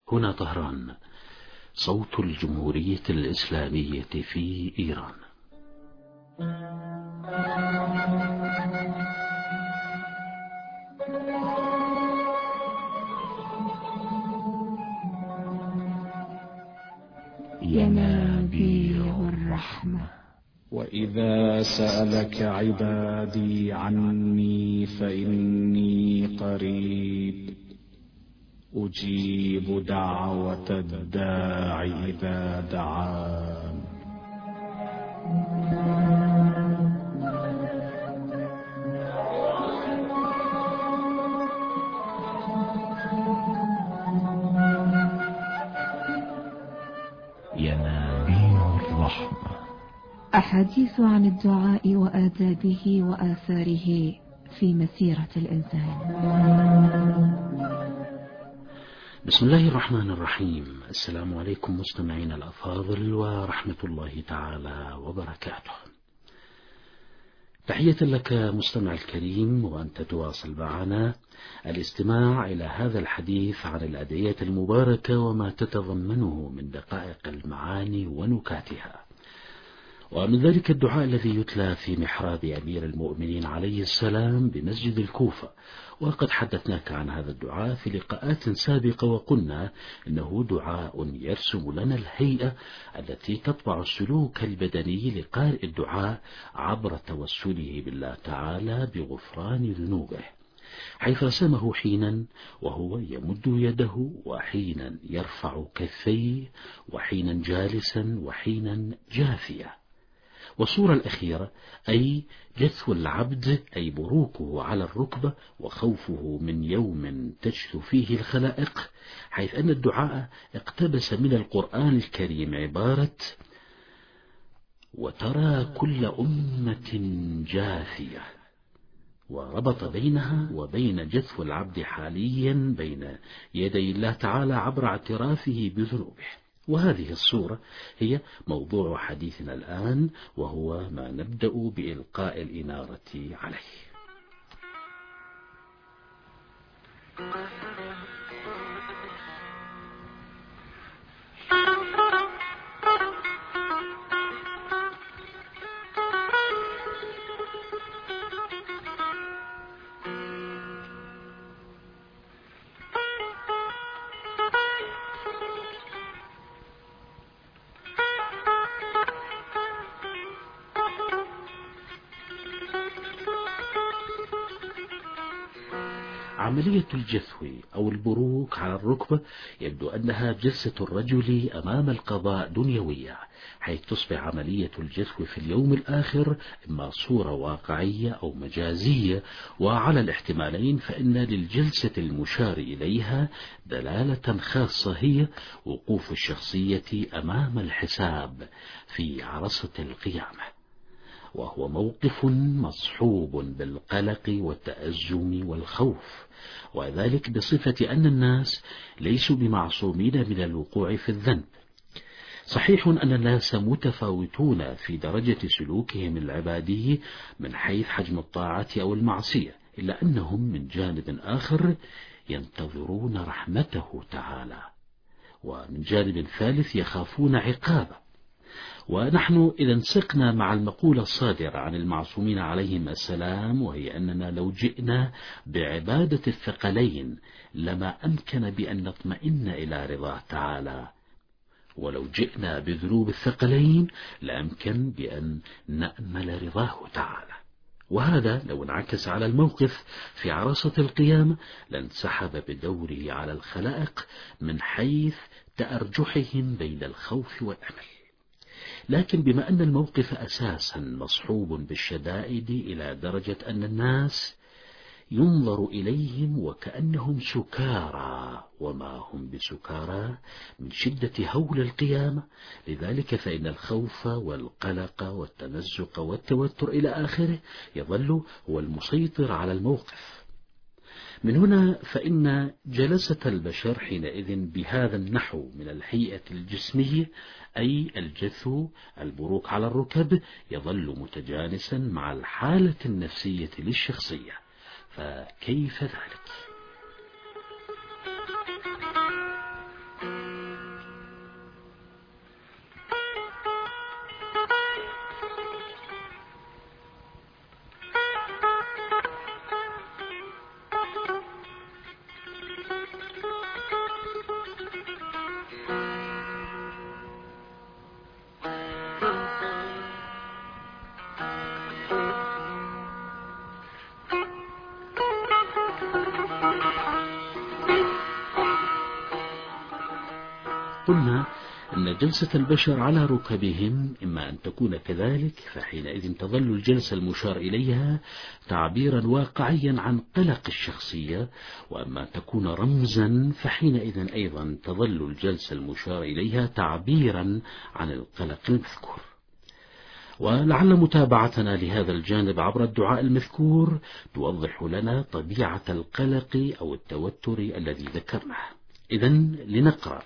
هنا طهران، صوت الجمهورية الإسلامية في إيران. ينابيع الرحمة. وإذا سألك عبادي عني فإني قريب أجيب دعوة الداع إذا دعان. ينابيع الرحمة. أحاديث عن الدعاء وآدابه وآثاره في مسيرة الإنسان. بسم الله الرحمن الرحيم. السلام عليكم مستمعين الأفاضل ورحمة الله تعالى وبركاته. تحية لك مستمع الكريم، وأنت تواصل معنا الاستماع إلى هذا الحديث عن الأدعية المباركة وما تتضمنه من دقائق المعاني ونكاتها، ومن ذلك الدعاء الذي يتلى في محراب أمير المؤمنين عليه السلام بمسجد الكوفة. وقد حدثناك عن هذا الدعاء في لقاءات سابقة، وقلنا إنه دعاء يرسم لنا الهيئة التي تطبع السلوك البدني لقارئ الدعاء عبر توسله بالله تعالى بغفران ذنوبه، حيث رسمه حينا وهو يمد يده، وحينا يرفع كفيه، وحينا جالسا، وحينا جاثيا. والصورة الأخيرة أي جثو العبد، أي بروكه على الركبة وخوفه من يوم تجثو فيه الخلائق، حيث أن الدعاء اقتبس من القرآن الكريم عبارة وترى كل أمة جاثية، وربط بينها وبين جثو العبد حاليا بين يدي الله تعالى عبر اعترافه بذنوبه. وهذه الصورة هي موضوع حديثنا الآن، وهو ما نبدأ بإلقاء الإنارة عليه. عملية الجثو أو البروك على الركبة يبدو أنها جلسة الرجل أمام القضاء دنيوية، حيث تصبح عملية الجثو في اليوم الآخر إما صورة واقعية أو مجازية. وعلى الاحتمالين فإن للجلسة المشار إليها دلالة خاصة، هي وقوف الشخصية أمام الحساب في عرصة القيامة، وهو موقف مصحوب بالقلق والتأزم والخوف، وذلك بصفة أن الناس ليسوا بمعصومين من الوقوع في الذنب. صحيح أن الناس متفاوتون في درجة سلوكهم العبادي من حيث حجم الطاعة أو المعصية، إلا أنهم من جانب آخر ينتظرون رحمته تعالى، ومن جانب ثالث يخافون عقابه. ونحن إذا انسقنا مع المقولة الصادرة عن المعصومين عليهم السلام، وهي أننا لو جئنا بعبادة الثقلين لما أمكن بأن نطمئن إلى رضاه تعالى، ولو جئنا بذنوب الثقلين لأمكن بأن نأمل رضاه تعالى. وهذا لو انعكس على الموقف في عرصة القيامة لانسحب بدوره على الخلائق من حيث تأرجحهم بين الخوف والأمل. لكن بما أن الموقف أساسا مصحوب بالشدائد إلى درجة أن الناس ينظر إليهم وكأنهم سكارى وما هم بسكارى من شدة هول القيامة، لذلك فإن الخوف والقلق والتمزق والتوتر إلى آخره يظل هو المسيطر على الموقف. من هنا فإن جلسة البشر حينئذ بهذا النحو من الهيئة الجسمية، أي الجثو البروك على الركب، يظل متجانسا مع الحالة النفسية للشخصية. فكيف ذلك؟ قلنا أن جلسة البشر على ركبهم إما أن تكون كذلك، فحينئذ تظل الجلسة المشار إليها تعبيرا واقعيا عن قلق الشخصية، وأما تكون رمزا فحينئذ أيضا تظل الجلسة المشار إليها تعبيرا عن القلق المذكور. ولعل متابعتنا لهذا الجانب عبر الدعاء المذكور توضح لنا طبيعة القلق أو التوتر الذي ذكرناه. إذن لنقرأ: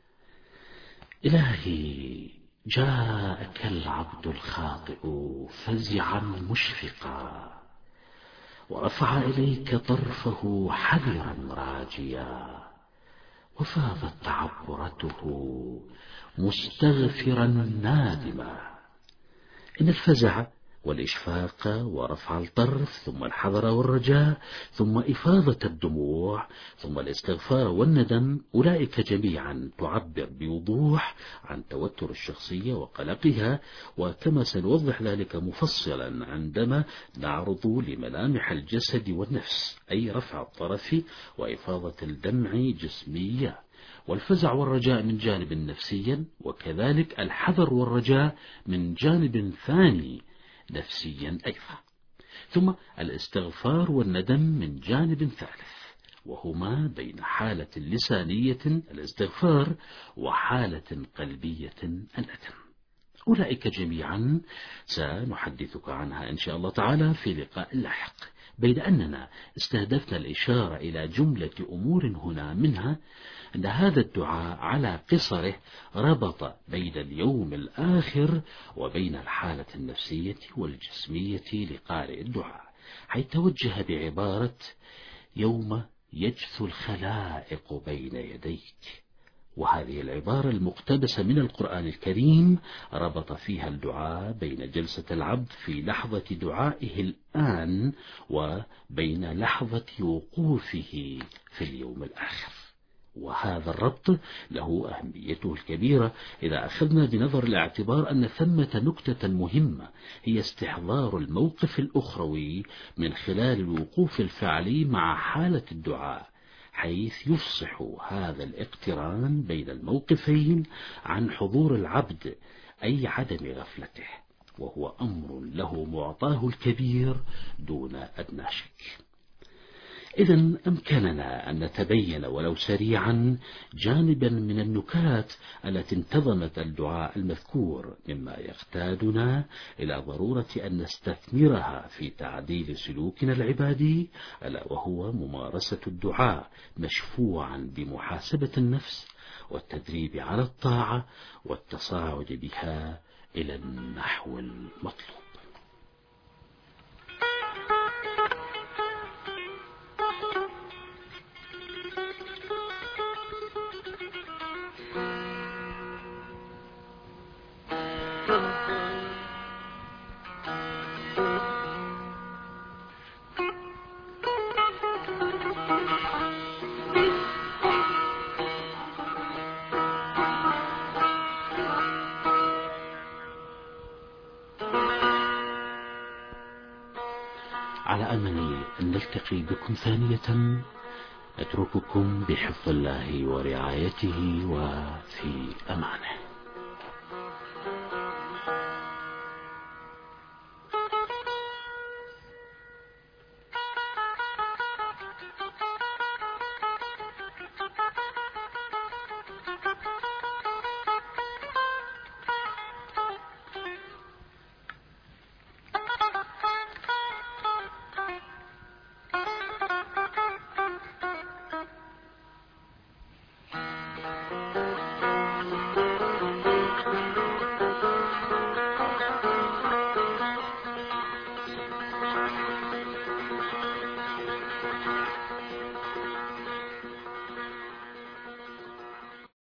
إلهي، جاءك العبد الخاطئ فزعا مشفقا، ورفع إليك طرفه حذرا راجيا، وفاضت عبرته مستغفرا نادما. إن الفزع والإشفاق ورفع الطرف ثم الحذر والرجاء ثم إفاضة الدموع ثم الاستغفار والندم، أولئك جميعا تعبر بوضوح عن توتر الشخصية وقلقها، وكما سنوضح ذلك مفصلا عندما نعرض لملامح الجسد والنفس، أي رفع الطرف وإفاضة الدمع جسميا، والفزع والرجاء من جانب نفسيا، وكذلك الحذر والرجاء من جانب ثاني نفسيا أيضا، ثم الاستغفار والندم من جانب ثالث، وهما بين حالة لسانية الاستغفار وحالة قلبية الندم. أولئك جميعا سنحدثك عنها إن شاء الله تعالى في لقاء لاحق، بين أننا استهدفنا الإشارة إلى جملة أمور هنا، منها أن هذا الدعاء على قصره ربط بين اليوم الآخر وبين الحالة النفسية والجسمية لقارئ الدعاء، حيث توجه بعبارة يوم يجثو الخلائق بين يديك، وهذه العبارة المقتبسة من القرآن الكريم ربط فيها الدعاء بين جلسة العبد في لحظة دعائه الآن وبين لحظة وقوفه في اليوم الآخر. وهذا الربط له أهميته الكبيرة إذا أخذنا بنظر الاعتبار أن ثمة نكتة مهمة هي استحضار الموقف الأخروي من خلال الوقوف الفعلي مع حالة الدعاء، حيث يفصح هذا الاقتران بين الموقفين عن حضور العبد، أي عدم غفلته، وهو أمر له معطاه الكبير دون أدنى شك. إذن أمكننا أن نتبين ولو سريعا جانبا من النكات التي انتظمت الدعاء المذكور، مما يقتادنا إلى ضرورة أن نستثمرها في تعديل سلوكنا العبادي، ألا وهو ممارسة الدعاء مشفوعا بمحاسبة النفس والتدريب على الطاعة والتصاعد بها إلى النحو المطلوب. على أمل أن نلتقي بكم ثانية، أترككم بحفظ الله ورعايته وفي أمانه.